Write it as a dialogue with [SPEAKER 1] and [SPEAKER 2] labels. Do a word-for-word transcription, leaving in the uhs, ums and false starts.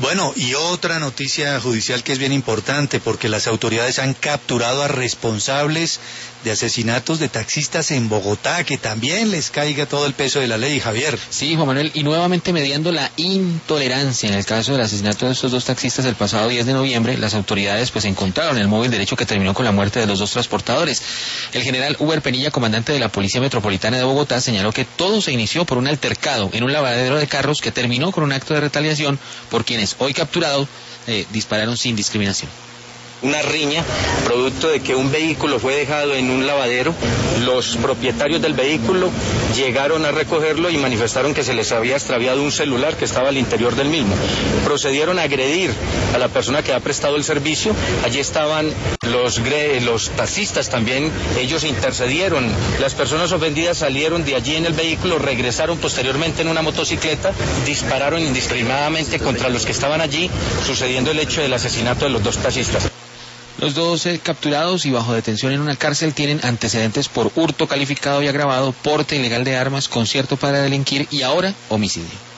[SPEAKER 1] Bueno, y otra noticia judicial que es bien importante, porque las autoridades han capturado a responsables de asesinatos de taxistas en Bogotá, que también les caiga todo el peso de la ley, Javier.
[SPEAKER 2] Sí, Juan Manuel, y nuevamente mediando la intolerancia en el caso del asesinato de estos dos taxistas el pasado diez de noviembre, las autoridades pues encontraron el móvil derecho que terminó con la muerte de los dos transportadores. El general Uber Penilla, comandante de la Policía Metropolitana de Bogotá, señaló que todo se inició por un altercado en un lavadero de carros que terminó con un acto de retaliación por quienes, hoy capturados, eh, dispararon sin discriminación.
[SPEAKER 3] Una riña, producto de que un vehículo fue dejado en un lavadero. Los propietarios del vehículo llegaron a recogerlo y manifestaron que se les había extraviado un celular que estaba al interior del mismo. Procedieron a agredir a la persona que ha prestado el servicio. Allí estaban los, los taxistas también, ellos intercedieron. Las personas ofendidas salieron de allí en el vehículo, regresaron posteriormente en una motocicleta, dispararon indiscriminadamente contra los que estaban allí, sucediendo el hecho del asesinato de los dos taxistas.
[SPEAKER 2] Los dos eh, capturados y bajo detención en una cárcel tienen antecedentes por hurto calificado y agravado, porte ilegal de armas, concierto para delinquir y ahora homicidio.